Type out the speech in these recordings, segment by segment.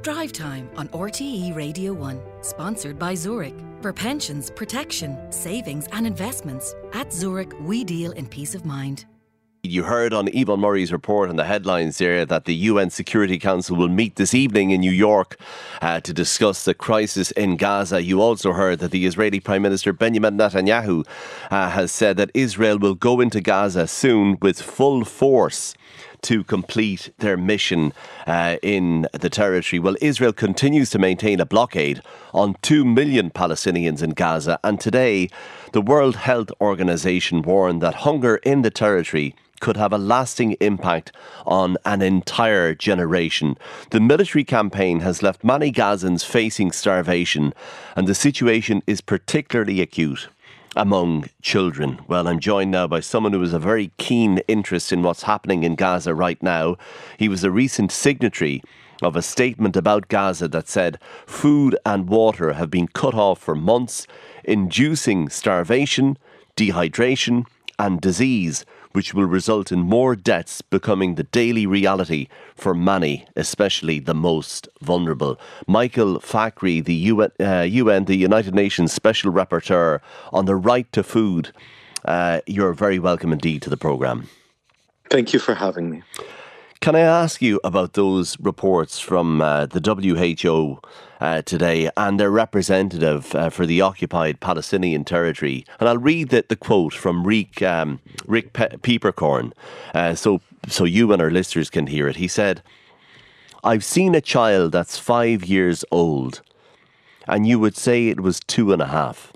Drive Time on RTE Radio 1, sponsored by Zurich. For pensions, protection, savings and investments, at Zurich we deal in peace of mind. You heard on Yvonne Murray's report on the headlines there that the UN Security Council will meet this evening in New York to discuss the crisis in Gaza. You also heard that the Israeli Prime Minister Benjamin Netanyahu has said that Israel will go into Gaza soon with full force to complete their mission in the territory. Well, Israel continues to maintain a blockade on 2 million Palestinians in Gaza, and today the World Health Organization warned that hunger in the territory could have a lasting impact on an entire generation. The military campaign has left many Gazans facing starvation, and the situation is particularly acute among children. Well, I'm joined now by someone who has a very keen interest in what's happening in Gaza right now. He was a recent signatory of a statement about Gaza that said food and water have been cut off for months, inducing starvation, dehydration and disease, which will result in more deaths becoming the daily reality for many, especially the most vulnerable. Michael Fakhri, the UN, the United Nations Special Rapporteur on the right to food, you're very welcome indeed to the programme. Thank you for having me. Can I ask you about those reports from the WHO today and their representative for the occupied Palestinian territory? And I'll read the quote from Rick Peeperkorn, so you and our listeners can hear it. He said, "I've seen a child that's 5 years old, and you would say it was 2.5.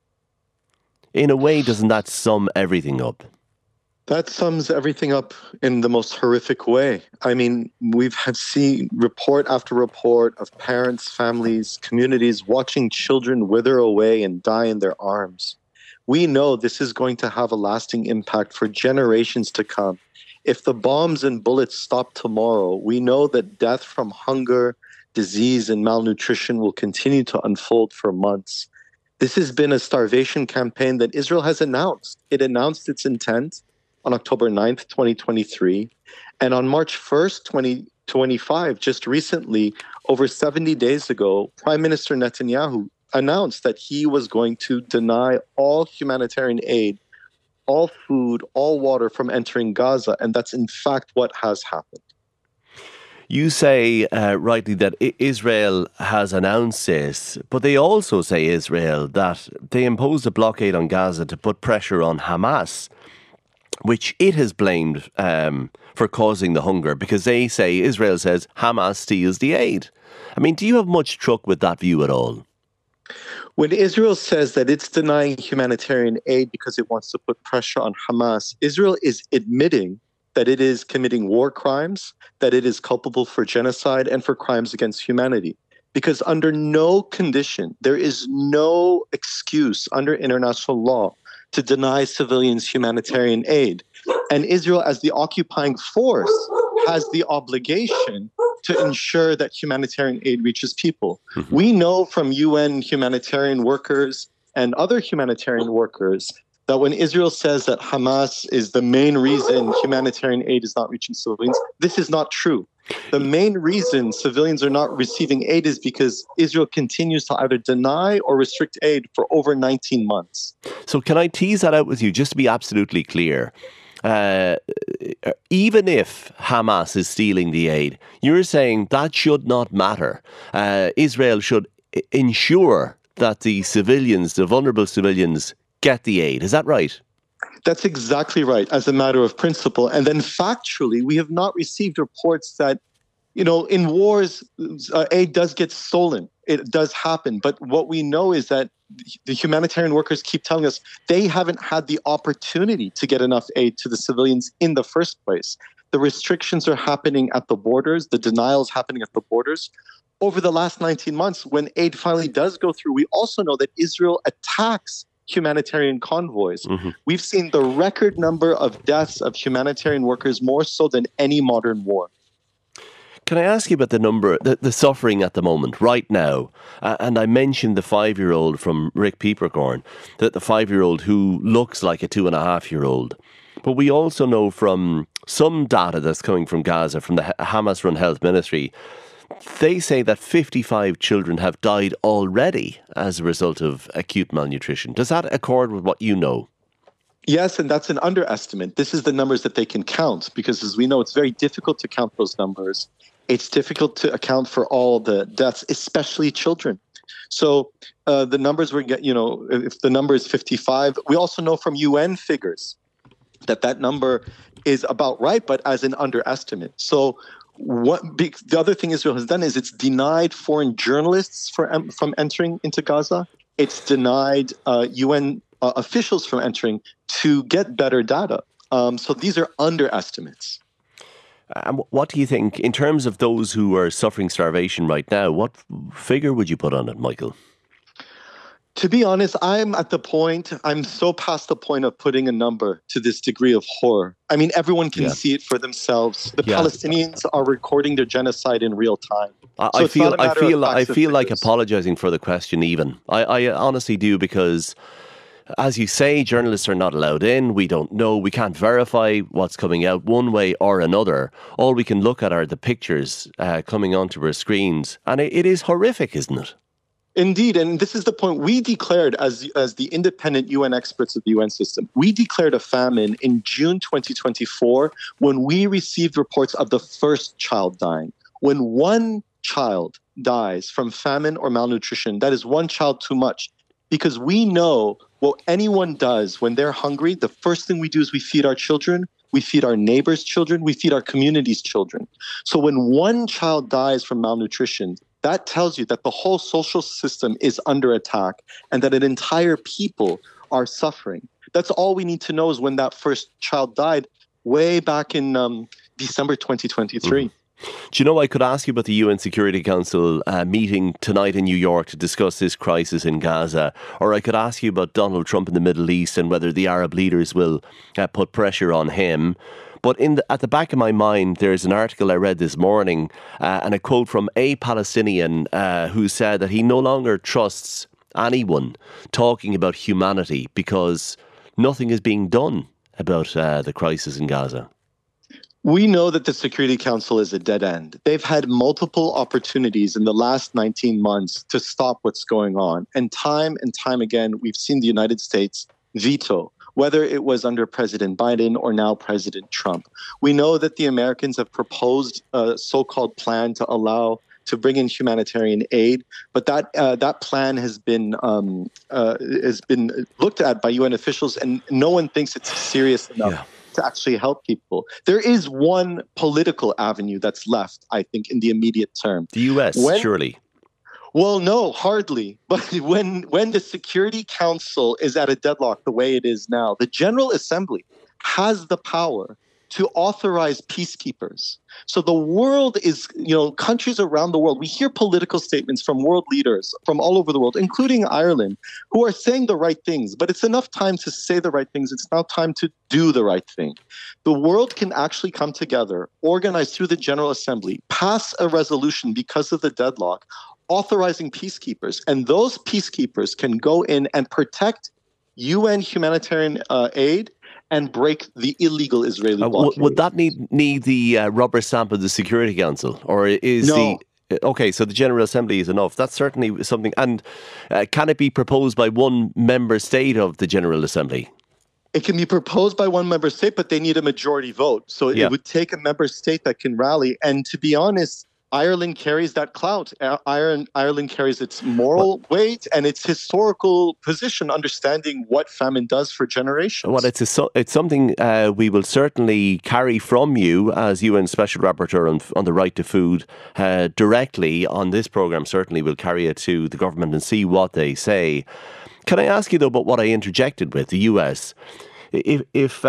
In a way, doesn't that sum everything up?" That sums everything up in the most horrific way. I mean, have seen report after report of parents, families, communities watching children wither away and die in their arms. We know this is going to have a lasting impact for generations to come. If the bombs and bullets stop tomorrow, we know that death from hunger, disease, and malnutrition will continue to unfold for months. This has been a starvation campaign that Israel has announced. It announced its intent on October 9th, 2023. And on March 1st, 2025, just recently, over 70 days ago, Prime Minister Netanyahu announced that he was going to deny all humanitarian aid, all food, all water from entering Gaza. And that's in fact what has happened. You say rightly that Israel has announced this, but they also say, Israel, that they imposed a blockade on Gaza to put pressure on Hamas, which it has blamed for causing the hunger, because they say, Israel says, Hamas steals the aid. I mean, do you have much truck with that view at all? When Israel says that it's denying humanitarian aid because it wants to put pressure on Hamas, Israel is admitting that it is committing war crimes, that it is culpable for genocide and for crimes against humanity. Because under no condition, there is no excuse under international law to deny civilians humanitarian aid. And Israel, as the occupying force, has the obligation to ensure that humanitarian aid reaches people. Mm-hmm. We know from UN humanitarian workers and other humanitarian workers that when Israel says that Hamas is the main reason humanitarian aid is not reaching civilians, this is not true. The main reason civilians are not receiving aid is because Israel continues to either deny or restrict aid for over 19 months. So can I tease that out with you, just to be absolutely clear? Even if Hamas is stealing the aid, you're saying that should not matter. Israel should ensure that the civilians, the vulnerable civilians, get the aid. Is that right? That's exactly right, as a matter of principle. And then factually, we have not received reports that, in wars, aid does get stolen. It does happen. But what we know is that the humanitarian workers keep telling us they haven't had the opportunity to get enough aid to the civilians in the first place. The restrictions are happening at the borders. The denial is happening at the borders. Over the last 19 months, when aid finally does go through, we also know that Israel attacks humanitarian convoys. Mm-hmm. We've seen the record number of deaths of humanitarian workers more so than any modern war. Can I ask you about the suffering at the moment, right now? And I mentioned the 5-year-old from Rick Peeperkorn, that the 5-year-old who looks like a 2.5-year-old. But we also know from some data that's coming from Gaza, from the Hamas-run health ministry, they say that 55 children have died already as a result of acute malnutrition. Does that accord with what you know? Yes, and that's an underestimate. This is the numbers that they can count, because as we know, it's very difficult to count those numbers. It's difficult to account for all the deaths, especially children. So the numbers we get, if the number is 55, we also know from UN figures that number is about right, but as an underestimate. So the other thing Israel has done is it's denied foreign journalists from entering into Gaza. It's denied UN officials from entering to get better data. So these are underestimates. What do you think, in terms of those who are suffering starvation right now, what figure would you put on it, Michael? To be honest, I'm so past the point of putting a number to this degree of horror. I mean, everyone can see it for themselves. The Palestinians are recording their genocide in real time. I feel like apologising for the question even. I honestly do, because as you say, journalists are not allowed in. We don't know. We can't verify what's coming out one way or another. All we can look at are the pictures coming onto our screens. And it is horrific, isn't it? Indeed. And this is the point. We declared, as the independent UN experts of the UN system, we declared a famine in June 2024 when we received reports of the first child dying. When one child dies from famine or malnutrition, that is one child too much. Because we know what anyone does when they're hungry, the first thing we do is we feed our children, we feed our neighbors' children, we feed our community's children. So when one child dies from malnutrition, that tells you that the whole social system is under attack and that an entire people are suffering. That's all we need to know, is when that first child died way back in December 2023. Do you know, I could ask you about the UN Security Council meeting tonight in New York to discuss this crisis in Gaza, or I could ask you about Donald Trump in the Middle East and whether the Arab leaders will put pressure on him. But at the back of my mind, there's an article I read this morning and a quote from a Palestinian who said that he no longer trusts anyone talking about humanity because nothing is being done about the crisis in Gaza. We know that the Security Council is a dead end. They've had multiple opportunities in the last 19 months to stop what's going on. And time again, we've seen the United States veto, whether it was under President Biden or now President Trump. We know that the Americans have proposed a so-called plan to bring in humanitarian aid, but that plan has been looked at by UN officials, and no one thinks it's serious enough to actually help people. There is one political avenue that's left, I think, in the immediate term. The US, surely. Well, no, hardly. But when the Security Council is at a deadlock the way it is now, the General Assembly has the power to authorize peacekeepers. So the world is, countries around the world, we hear political statements from world leaders from all over the world, including Ireland, who are saying the right things. But it's enough time to say the right things. It's now time to do the right thing. The world can actually come together, organize through the General Assembly, pass a resolution because of the deadlock, authorizing peacekeepers. And those peacekeepers can go in and protect UN humanitarian aid and break the illegal Israeli blockade. Would that need the rubber stamp of the Security Council? Or is no. Okay, so the General Assembly is enough. That's certainly something. And can it be proposed by one member state of the General Assembly? It can be proposed by one member state, but they need a majority vote. So it would take a member state that can rally. And to be honest, Ireland carries that clout. Ireland carries its moral weight and its historical position, understanding what famine does for generations. Well, it's something we will certainly carry from you as UN Special Rapporteur on the right to food directly on this programme. Certainly we'll carry it to the government and see what they say. Can I ask you, though, about what I interjected with, the US? If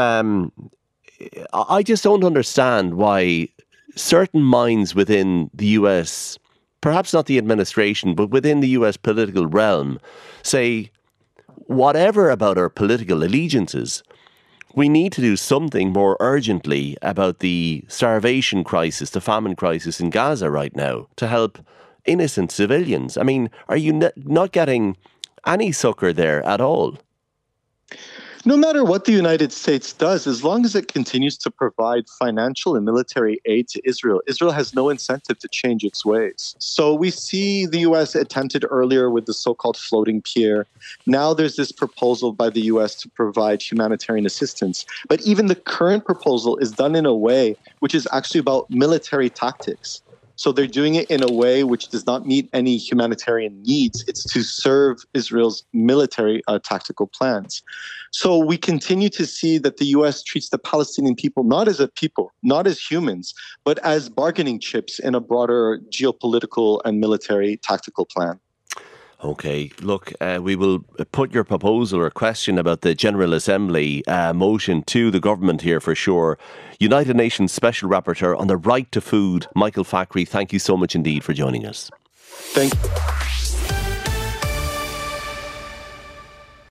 I just don't understand why certain minds within the US, perhaps not the administration, but within the US political realm, say, whatever about our political allegiances, we need to do something more urgently about the starvation crisis, the famine crisis in Gaza right now, to help innocent civilians. I mean, are you not getting any succour there at all? No matter what the United States does, as long as it continues to provide financial and military aid to Israel, Israel has no incentive to change its ways. So we see the U.S. attempted earlier with the so-called floating pier. Now there's this proposal by the U.S. to provide humanitarian assistance. But even the current proposal is done in a way which is actually about military tactics. So they're doing it in a way which does not meet any humanitarian needs. It's to serve Israel's military tactical plans. So we continue to see that the U.S. treats the Palestinian people not as a people, not as humans, but as bargaining chips in a broader geopolitical and military tactical plan. Okay, look, we will put your proposal or question about the General Assembly motion to the government here for sure. United Nations Special Rapporteur on the right to food, Michael Fakhri, thank you so much indeed for joining us. Thank you.